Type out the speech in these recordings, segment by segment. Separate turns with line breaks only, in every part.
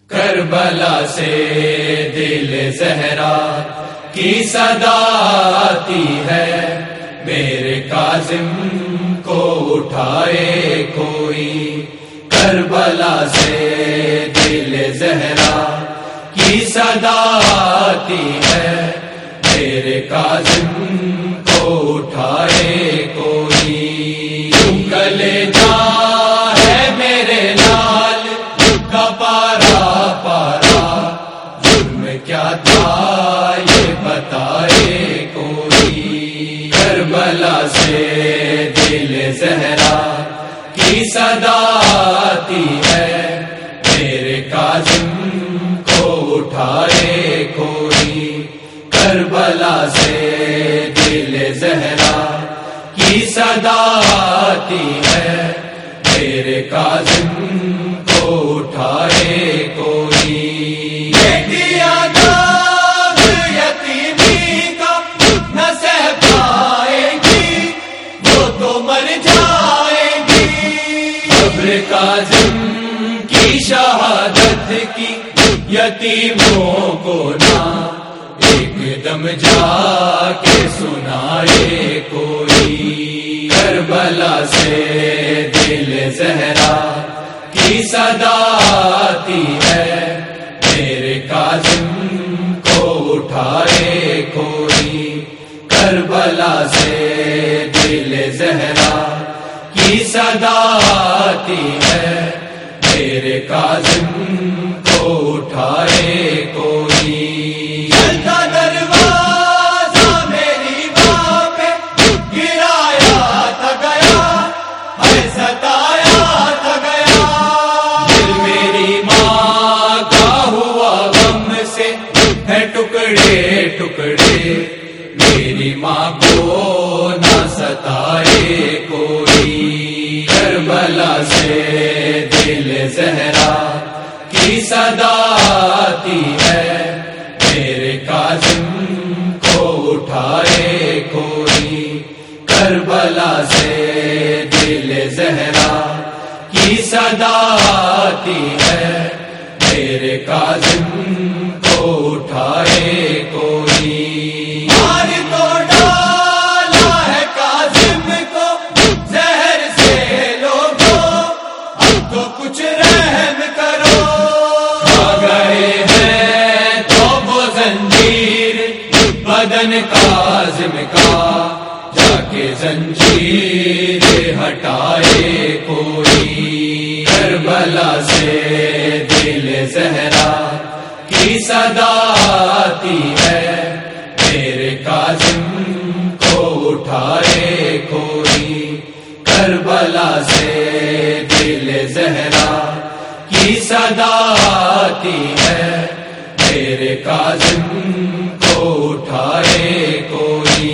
کربلا سے دل زہرا کی صدا آتی ہے، میرے کاظم کو اٹھائے کوئی۔ کربلا سے دل زہرا کی صدا آتی ہے، میرے کاظم کو اٹھائے کوئی۔ گلے جا ہے میرے لال کا پارا پارا، جرم کیا تھا یہ بتائے کوئی۔ کربلا سے دل زہرا کی صدا آتی ہے، میرے کاظم کو اٹھائے کوئی۔ کربلا سے دل زہرا کی صدا آتی ہے، میرے کاظم کو اٹھائے کوئی۔ دیا داغ یتیمی کا نہ سہ پائیں گی، وہ تو مر جائیں گی۔ قبر کاظم کی شہادت کی یتیموں کو نہ ایک دم جا کے سنائے کوئی۔ کربلا سے دل زہرا کی صدا آتی ہے، میرے کاظم کو اٹھائے کوئی۔ کربلا سے دل زہرا کی صدا آتی ہے، میرے کاظم کو اٹھائے کوئی۔ ٹکڑے ٹکڑے میری ماں کو نہ ستائے کوئی۔ کربلا سے دل زہرا کی صدا آتی ہے، میرے کاظم کو اٹھائے کوئی۔ کربلا سے دل زہرا کی صدا آتی ہے، میرے کاظم کو اٹھائے کوئی۔ مار تو ڈالا ہے کاظم کو زہر سے لوگوں، اب تو کچھ رحم کرو۔ آ گئے ہیں تو وہ زنجیر بدن کاظم کا، جا کے زنجیر ہٹائے کوئی۔ کربلا سے دل زہرا کی صدا آتی ہے، میرے کاظم کو اٹھائے کوئی۔ کربلا سے دل زہرا کی صدا آتی ہے، میرے کاظم کو اٹھائے کوئی۔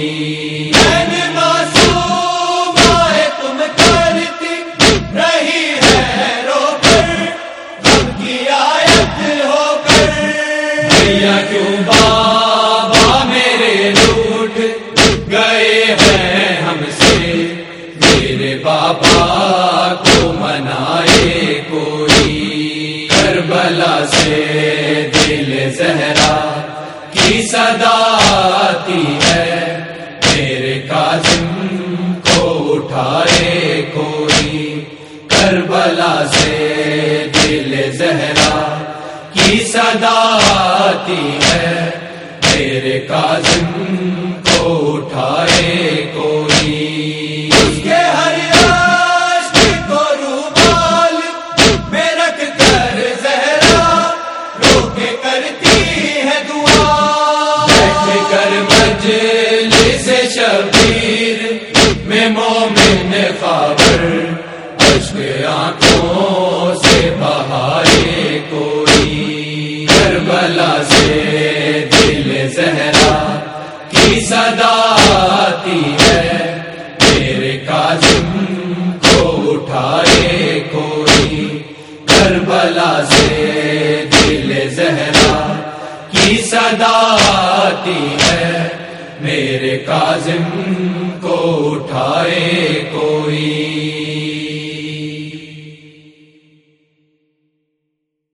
کیوں بابا میرے روٹھ گئے ہیں ہم سے، میرے بابا کو منائے کوئی۔ کربلا سے دل زہرا کی صدا آتی ہے، میرے کاظم کو اٹھائے کوئی۔ کربلا سے دل زہرا کی صدا آتی ہے، میرے کاظم کو اٹھائے کوئی۔ اس کے ہر عشق کو رومال میں رکھ کر زہرا رو کے کرتی ہے دعا۔ بیٹھ کر مجلس شبیر میں مومن خبر اشک آنکھوں سے بہائے کوئی۔ کربلا سے دل زہرا کی صدا آتی ہے، میرے کاظم کو اٹھائے کوئی۔ کربلا سے دل زہرا کی صدا آتی ہے، میرے کاظم کو اٹھائے کوئی۔